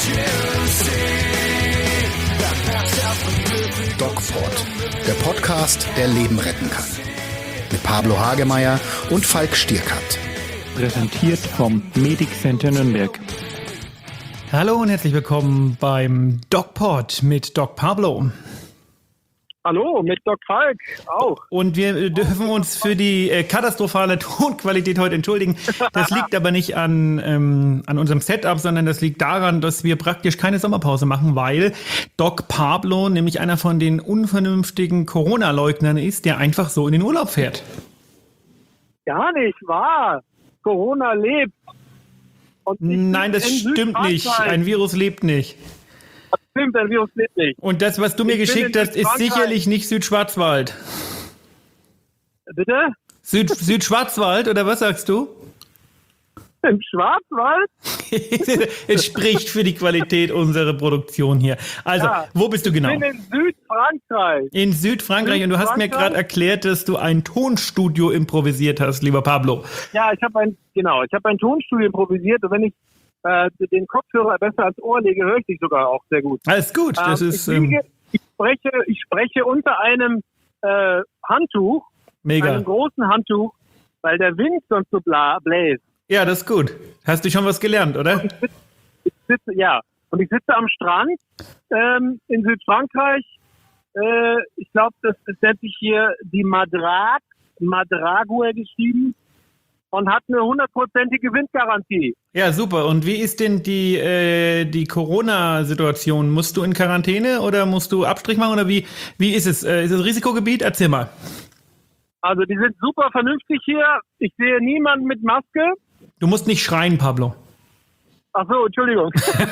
DocPod, der Podcast, der Leben retten kann. Mit Pablo Hagemeyer und Falk Stierkat. Präsentiert vom Medic Center Nürnberg. Hallo und herzlich willkommen beim DocPod mit Doc Pablo. Hallo, mit Doc Falk auch. Und wir dürfen uns für die katastrophale Tonqualität heute entschuldigen. Das liegt aber nicht an unserem Setup, sondern das liegt daran, dass wir praktisch keine Sommerpause machen, weil Doc Pablo nämlich einer von den unvernünftigen Corona-Leugnern ist, der einfach so in den Urlaub fährt. Gar nicht wahr. Corona lebt. Und nein, das stimmt nicht. Ein Virus lebt nicht. Das stimmt, ein Virus lebt nicht. Und das, was du mir geschickt hast, ist sicherlich nicht Südschwarzwald. Bitte? Südschwarzwald, oder was sagst du? Im Schwarzwald? Es spricht für die Qualität unserer Produktion hier. Also, ja, wo bist du genau? Ich bin in Südfrankreich. In Südfrankreich. Und du hast mir gerade erklärt, dass du ein Tonstudio improvisiert hast, lieber Pablo. Ja, ich habe ein Tonstudio improvisiert. Und wenn ich den Kopfhörer besser ans Ohr lege, höre ich dich sogar auch sehr gut. Alles gut. Das ist, ich spreche unter einem Handtuch, mega. Einem großen Handtuch, weil der Wind sonst so bläst. Ja, das ist gut. Hast du schon was gelernt, oder? Ich sitze am Strand in Südfrankreich. Ich glaube, das nennt sich hier die Madrague geschrieben und hat eine 100%ige Windgarantie. Ja, super. Und wie ist denn die Corona-Situation? Musst du in Quarantäne oder musst du Abstrich machen oder wie ist es? Ist es Risikogebiet? Erzähl mal. Also die sind super vernünftig hier. Ich sehe niemanden mit Maske. Du musst nicht schreien, Pablo. Ach so, Entschuldigung.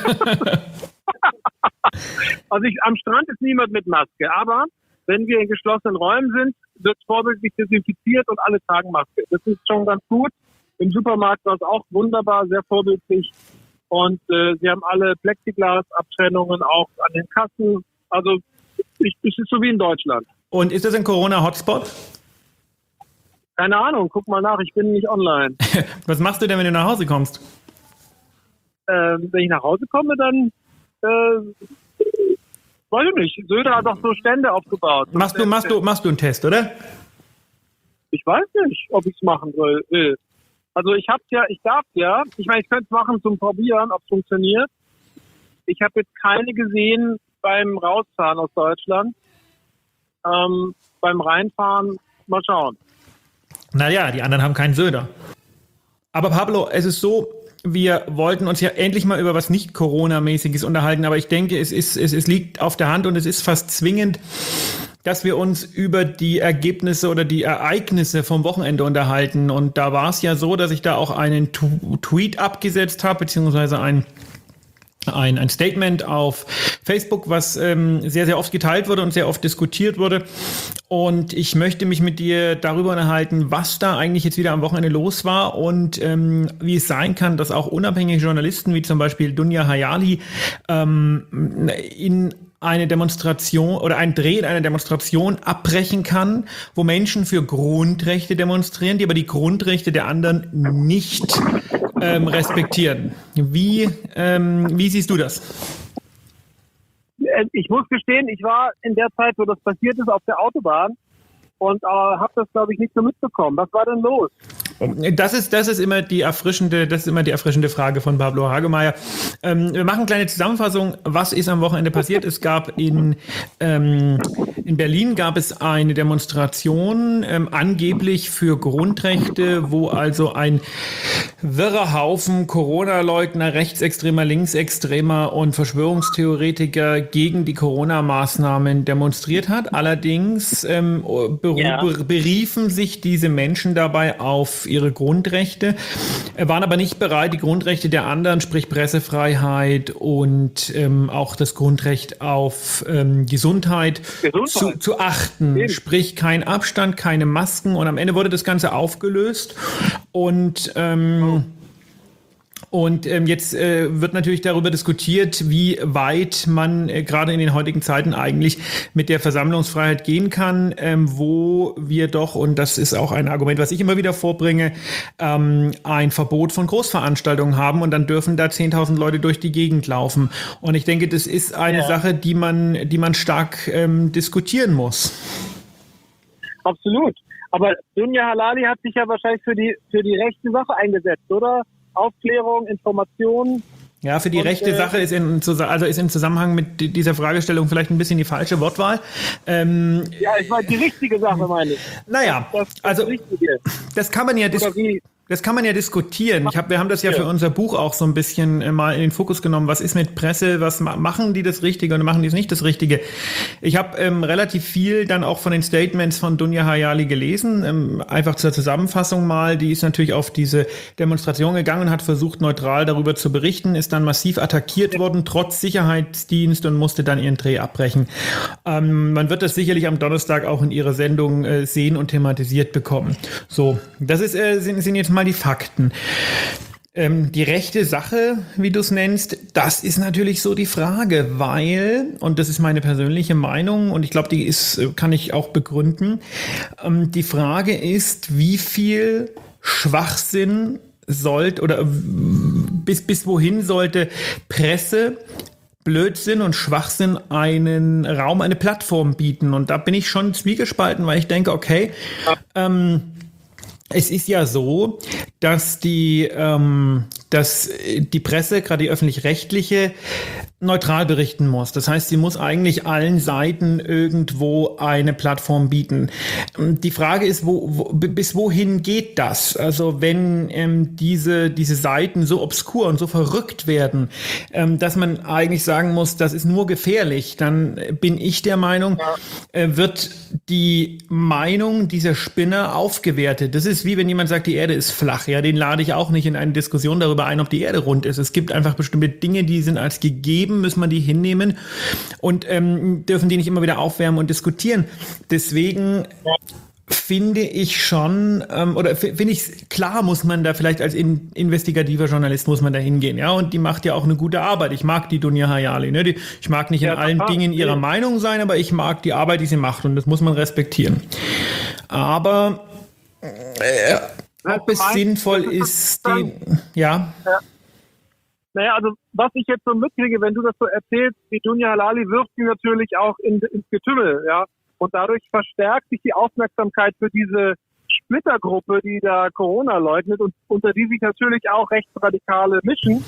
Also am Strand ist niemand mit Maske. Aber wenn wir in geschlossenen Räumen sind, wird vorbildlich desinfiziert und alle tragen Maske. Das ist schon ganz gut. Im Supermarkt war es auch wunderbar, sehr vorbildlich. Und sie haben alle Plexiglas-Abtrennungen auch an den Kassen. Also es ist so wie in Deutschland. Und ist das ein Corona-Hotspot? Keine Ahnung, guck mal nach, ich bin nicht online. Was machst du denn, wenn du nach Hause kommst? Wenn ich nach Hause komme, dann weiß ich nicht. Söder hat doch so Stände aufgebaut. Machst du einen Test, oder? Ich weiß nicht, ob ich es machen will. Also ich meine, ich könnte es machen zum Probieren, ob es funktioniert. Ich habe jetzt keine gesehen beim Rausfahren aus Deutschland. Beim Reinfahren, mal schauen. Naja, die anderen haben keinen Söder. Aber Pablo, es ist so, wir wollten uns ja endlich mal über was nicht Corona-mäßiges unterhalten, aber ich denke, es liegt auf der Hand und es ist fast zwingend, dass wir uns über die Ergebnisse oder die Ereignisse vom Wochenende unterhalten. Und da war es ja so, dass ich da auch einen Tweet abgesetzt habe, beziehungsweise ein Statement auf Facebook, was sehr, sehr oft geteilt wurde und sehr oft diskutiert wurde. Und ich möchte mich mit dir darüber unterhalten, was da eigentlich jetzt wieder am Wochenende los war und wie es sein kann, dass auch unabhängige Journalisten wie zum Beispiel Dunja Hayali in eine Demonstration oder ein Dreh in einer Demonstration abbrechen kann, wo Menschen für Grundrechte demonstrieren, die aber die Grundrechte der anderen nicht respektieren. Wie siehst du das? Ich muss gestehen, ich war in der Zeit, wo das passiert ist, auf der Autobahn und habe das, glaube ich, nicht so mitbekommen. Was war denn los? Das ist immer die erfrischende Frage von Pablo Hagemeyer. Wir machen eine kleine Zusammenfassung. Was ist am Wochenende passiert? Es gab in Berlin gab es eine Demonstration, angeblich für Grundrechte, wo also ein wirrer Haufen Corona-Leugner, Rechtsextremer, Linksextremer und Verschwörungstheoretiker gegen die Corona-Maßnahmen demonstriert hat. Allerdings beriefen sich diese Menschen dabei auf ihre Grundrechte, waren aber nicht bereit, die Grundrechte der anderen, sprich Pressefreiheit und auch das Grundrecht auf Gesundheit zu achten. Sprich kein Abstand, keine Masken und am Ende wurde das Ganze aufgelöst und Und jetzt wird natürlich darüber diskutiert, wie weit man gerade in den heutigen Zeiten eigentlich mit der Versammlungsfreiheit gehen kann, wo wir doch, und das ist auch ein Argument, was ich immer wieder vorbringe, ein Verbot von Großveranstaltungen haben und dann dürfen da 10.000 Leute durch die Gegend laufen. Und ich denke, das ist eine Sache, die man stark diskutieren muss. Absolut. Aber Dunja Halali hat sich ja wahrscheinlich für die rechte Sache eingesetzt, oder? Aufklärung, Informationen. Ja, für die rechte Sache ist im Zusammenhang mit dieser Fragestellung vielleicht ein bisschen die falsche Wortwahl. Ja, ich meine, die richtige Sache meine ich. Naja, das kann man ja diskutieren. Wir haben das ja für unser Buch auch so ein bisschen mal in den Fokus genommen. Was ist mit Presse? Was machen die das Richtige und machen die es nicht das Richtige? Ich habe relativ viel dann auch von den Statements von Dunja Hayali gelesen. Einfach zur Zusammenfassung mal. Die ist natürlich auf diese Demonstration gegangen und hat versucht, neutral darüber zu berichten, ist dann massiv attackiert worden, trotz Sicherheitsdienst, und musste dann ihren Dreh abbrechen. Man wird das sicherlich am Donnerstag auch in ihrer Sendung sehen und thematisiert bekommen. So, das sind jetzt mal die Fakten. Die rechte Sache, wie du es nennst, das ist natürlich so die Frage, weil, und das ist meine persönliche Meinung und ich glaube, kann ich auch begründen, die Frage ist, wie viel Schwachsinn bis wohin sollte Presse, Blödsinn und Schwachsinn einen Raum, eine Plattform bieten? Und da bin ich schon zwiegespalten, weil ich denke, okay, es ist ja so, dass die Presse, gerade die öffentlich-rechtliche, neutral berichten muss. Das heißt, sie muss eigentlich allen Seiten irgendwo eine Plattform bieten. Die Frage ist, bis wohin geht das? Also wenn diese Seiten so obskur und so verrückt werden, dass man eigentlich sagen muss, das ist nur gefährlich, dann bin ich der Meinung, wird die Meinung dieser Spinner aufgewertet. Das ist wie wenn jemand sagt, die Erde ist flach. Ja, den lade ich auch nicht in eine Diskussion darüber ein, ob die Erde rund ist. Es gibt einfach bestimmte Dinge, die sind als gegeben, müssen wir die hinnehmen und dürfen die nicht immer wieder aufwärmen und diskutieren. Deswegen finde ich schon, finde ich klar, muss man da vielleicht als investigativer Journalist muss man da hingehen, ja, und die macht ja auch eine gute Arbeit. Ich mag die Dunja Hayali, ne? Ich mag nicht in allen Dingen ihrer Meinung sein, aber ich mag die Arbeit, die sie macht, und das muss man respektieren. Aber ob es sinnvoll ist, Naja, also was ich jetzt so mitkriege, wenn du das so erzählst, die Dunja Halali wirft sie natürlich auch ins Getümmel, ja. Und dadurch verstärkt sich die Aufmerksamkeit für diese Splittergruppe, die da Corona leugnet und unter die sich natürlich auch Rechtsradikale mischen.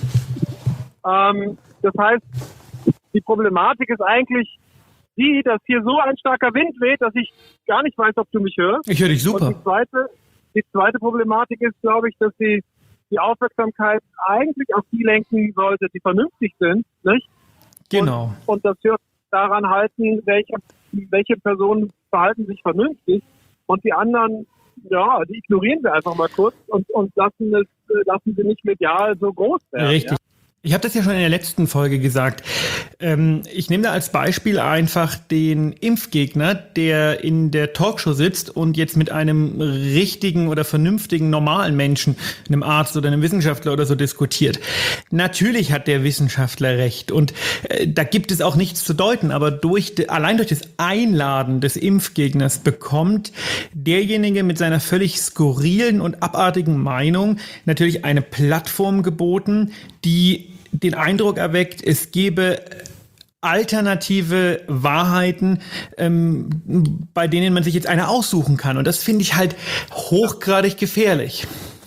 Das heißt, die Problematik ist eigentlich die, dass hier so ein starker Wind weht, dass ich gar nicht weiß, ob du mich hörst. Ich höre dich super. Und die zweite Problematik ist, glaube ich, dass die Aufmerksamkeit eigentlich auf die lenken sollte, die vernünftig sind, nicht? Genau. Und das wird daran halten, welche Personen verhalten sich vernünftig und die anderen, ja, die ignorieren wir einfach mal kurz und lassen sie nicht medial so groß werden. Richtig. Ja? Ich habe das ja schon in der letzten Folge gesagt. Ich nehme da als Beispiel einfach den Impfgegner, der in der Talkshow sitzt und jetzt mit einem richtigen oder vernünftigen, normalen Menschen, einem Arzt oder einem Wissenschaftler oder so diskutiert. Natürlich hat der Wissenschaftler recht und da gibt es auch nichts zu deuten, aber allein durch das Einladen des Impfgegners bekommt derjenige mit seiner völlig skurrilen und abartigen Meinung natürlich eine Plattform geboten, die den Eindruck erweckt, es gebe alternative Wahrheiten, bei denen man sich jetzt eine aussuchen kann. Und das finde ich halt hochgradig gefährlich.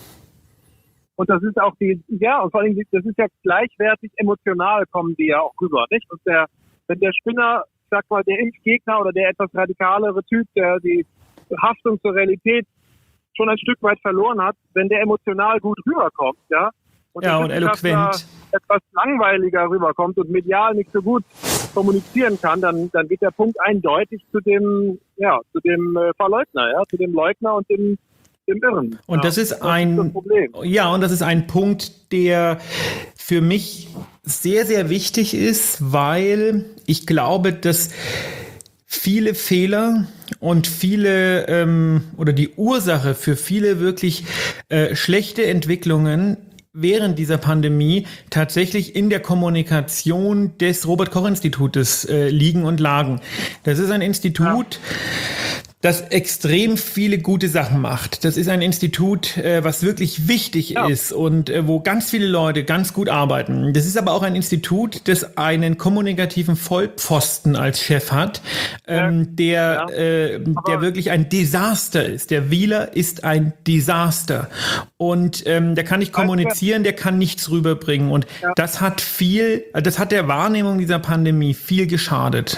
Und das ist auch und vor allem, das ist ja gleichwertig emotional, kommen die ja auch rüber, nicht? Und wenn der Spinner, ich sag mal, der Impfgegner oder der etwas radikalere Typ, der die Haftung zur Realität schon ein Stück weit verloren hat, wenn der emotional gut rüberkommt, ja, und eloquent etwas langweiliger rüberkommt und medial nicht so gut kommunizieren kann, dann geht der Punkt eindeutig zu dem Verleugner, ja, zu dem Leugner und dem Irren. Und das ist ein Problem. Ja, und das ist ein Punkt, der für mich sehr, sehr wichtig ist, weil ich glaube, dass viele Fehler und viele oder die Ursache für viele wirklich schlechte Entwicklungen während dieser Pandemie tatsächlich in der Kommunikation des Robert-Koch-Institutes liegen und lagen. Das ist ein Institut, das extrem viele gute Sachen macht. Das ist ein Institut, was wirklich wichtig ist und wo ganz viele Leute ganz gut arbeiten. Das ist aber auch ein Institut, das einen kommunikativen Vollpfosten als Chef hat, der wirklich ein Desaster ist. Der Wieler ist ein Desaster. Und der kann nicht kommunizieren, der kann nichts rüberbringen. Und das hat der Wahrnehmung dieser Pandemie viel geschadet.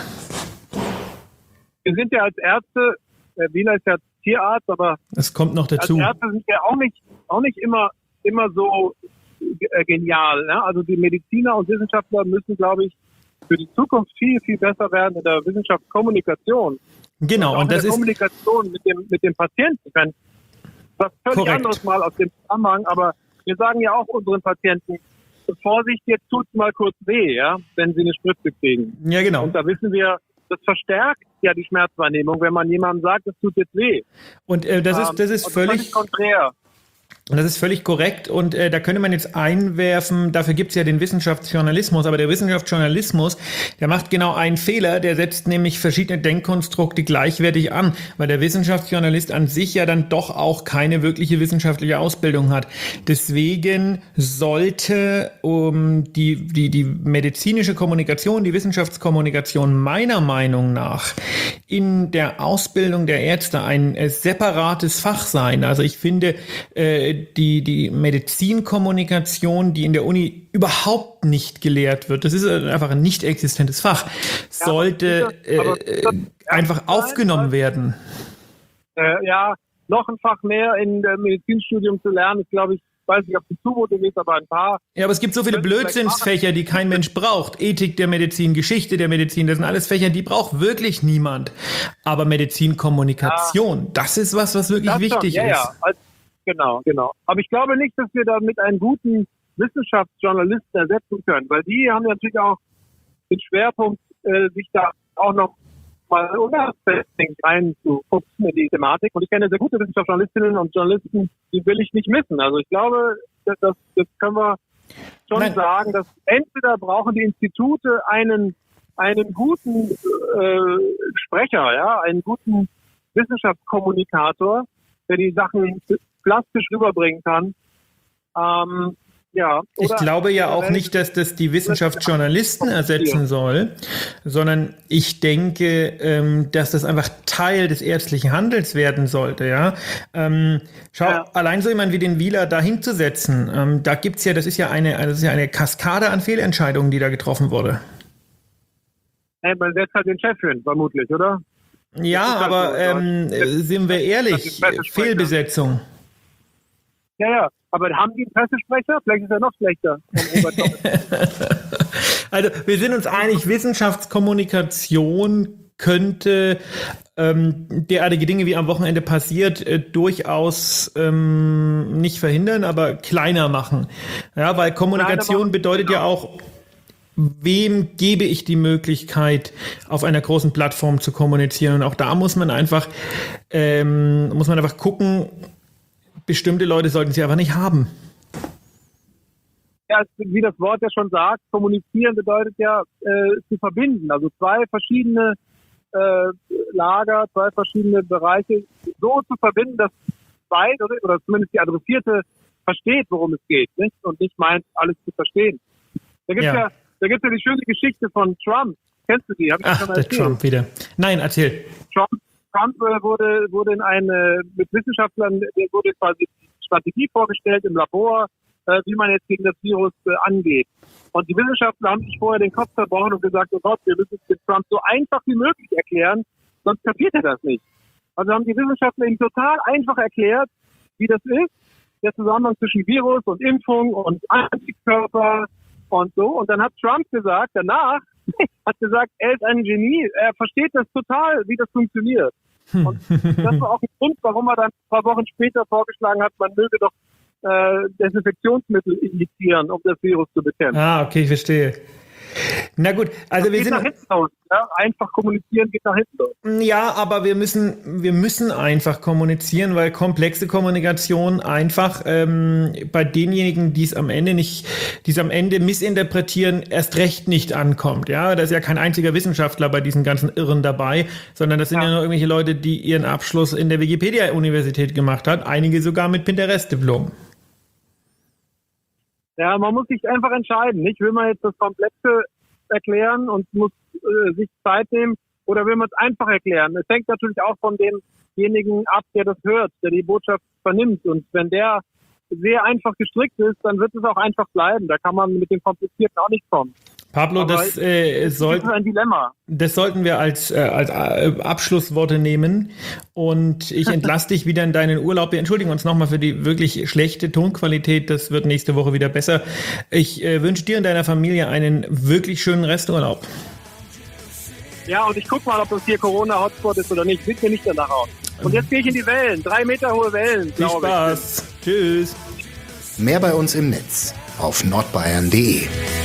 Wir sind ja als Ärzte, Wieler ist ja Tierarzt, aber es kommt noch dazu. Als Ärzte sind wir auch nicht immer so genial. Ne? Also die Mediziner und Wissenschaftler müssen, glaube ich, für die Zukunft viel, viel besser werden in der Wissenschaftskommunikation. Genau, und das ist Kommunikation mit dem Patienten. Was völlig anderes mal aus dem Zusammenhang, aber wir sagen ja auch unseren Patienten, Vorsicht, jetzt tut's mal kurz weh, ja, wenn sie eine Spritze kriegen. Ja, genau. Und da wissen wir, das verstärkt ja die Schmerzwahrnehmung, wenn man jemandem sagt, es tut jetzt weh. Und das ist völlig konträr. Das ist völlig korrekt und da könnte man jetzt einwerfen, dafür gibt es ja den Wissenschaftsjournalismus, aber der Wissenschaftsjournalismus, der macht genau einen Fehler, der setzt nämlich verschiedene Denkkonstrukte gleichwertig an, weil der Wissenschaftsjournalist an sich ja dann doch auch keine wirkliche wissenschaftliche Ausbildung hat. Deswegen sollte die medizinische Kommunikation, die Wissenschaftskommunikation meiner Meinung nach in der Ausbildung der Ärzte ein separates Fach sein. Also ich finde, die Medizinkommunikation, die in der Uni überhaupt nicht gelehrt wird, das ist einfach ein nicht existentes Fach, sollte einfach aufgenommen werden. Noch ein Fach mehr in der Medizinstudium zu lernen, ist, glaube ich, weiß nicht, ob die Zumutung ist, aber ein paar. Ja, aber es gibt so viele Blödsinnsfächer, die kein Mensch braucht. Ethik der Medizin, Geschichte der Medizin, das sind alles Fächer, die braucht wirklich niemand. Aber Medizinkommunikation, das ist was wirklich wichtig ist. Ja. Genau. Aber ich glaube nicht, dass wir damit einen guten Wissenschaftsjournalisten ersetzen können, weil die haben natürlich auch den Schwerpunkt, sich da auch noch mal unabhängig reinzufuchsen in die Thematik. Und ich kenne sehr gute Wissenschaftsjournalistinnen und Journalisten, die will ich nicht missen. Also ich glaube, das können wir schon sagen, dass entweder brauchen die Institute einen guten Sprecher, ja, einen guten Wissenschaftskommunikator, der die Sachen plastisch rüberbringen kann. Ich glaube ja auch nicht, dass das die Wissenschaftsjournalisten ersetzen soll, sondern ich denke, dass das einfach Teil des ärztlichen Handels werden sollte. Ja, allein so jemand wie den Wieler da hinzusetzen, da gibt's ja, das ist ja eine Kaskade an Fehlentscheidungen, die da getroffen wurde. Man setzt halt den Chef hin, vermutlich, oder? Ja, aber sind wir ehrlich, Fehlbesetzung. Ja, aber haben die einen Pressesprecher? Vielleicht ist er noch schlechter. Also wir sind uns einig, Wissenschaftskommunikation könnte derartige Dinge, wie am Wochenende passiert, durchaus nicht verhindern, aber kleiner machen. Ja, weil Kommunikation bedeutet ja auch, wem gebe ich die Möglichkeit, auf einer großen Plattform zu kommunizieren? Und auch da muss man einfach gucken, bestimmte Leute sollten sie einfach nicht haben. Ja, wie das Wort ja schon sagt, kommunizieren bedeutet ja zu verbinden. Also zwei verschiedene Lager, zwei verschiedene Bereiche so zu verbinden, dass beide oder zumindest die Adressierte versteht, worum es geht, nicht? Und nicht meint, alles zu verstehen. Da gibt's ja die schöne Geschichte von Trump. Kennst du die? Hab ich schon erzählt? Der Trump wieder. Nein, erzähl. Trump wurde mit Wissenschaftlern, wurde quasi die Strategie vorgestellt im Labor, wie man jetzt gegen das Virus angeht. Und die Wissenschaftler haben sich vorher den Kopf zerbrochen und gesagt, oh Gott, wir müssen es dem Trump so einfach wie möglich erklären, sonst kapiert er das nicht. Also haben die Wissenschaftler ihm total einfach erklärt, wie das ist, der Zusammenhang zwischen Virus und Impfung und Antikörper und so. Und dann hat Trump gesagt, danach, er ist ein Genie, er versteht das total, wie das funktioniert. Und das war auch ein Grund, warum er dann ein paar Wochen später vorgeschlagen hat, man möge doch Desinfektionsmittel injizieren, um das Virus zu bekämpfen. Okay, ich verstehe. Na gut, also wir geht sind nach hinten los. Ja? Einfach kommunizieren geht nach hinten los. Ja, aber wir müssen einfach kommunizieren, weil komplexe Kommunikation einfach bei denjenigen, die es am Ende missinterpretieren, erst recht nicht ankommt. Ja, da ist ja kein einziger Wissenschaftler bei diesen ganzen Irren dabei, sondern das sind ja nur irgendwelche Leute, die ihren Abschluss in der Wikipedia-Universität gemacht hat, einige sogar mit Pinterest-Diplom. Ja, man muss sich einfach entscheiden. Nicht, will man jetzt das Komplexe erklären und muss sich Zeit nehmen, oder will man es einfach erklären? Es hängt natürlich auch von demjenigen ab, der das hört, der die Botschaft vernimmt. Und wenn der sehr einfach gestrickt ist, dann wird es auch einfach bleiben. Da kann man mit dem Komplizierten auch nicht kommen. Pablo, das ist ein Dilemma. Das sollten wir als Abschlussworte nehmen. Und ich entlasse dich wieder in deinen Urlaub. Wir entschuldigen uns nochmal für die wirklich schlechte Tonqualität. Das wird nächste Woche wieder besser. Ich wünsche dir und deiner Familie einen wirklich schönen Resturlaub. Ja, und ich guck mal, ob das hier Corona-Hotspot ist oder nicht. Sieht mir nicht danach aus. Und jetzt gehe ich in die Wellen. 3 Meter hohe Wellen, glaube ich. Viel Spaß. Tschüss. Mehr bei uns im Netz auf nordbayern.de.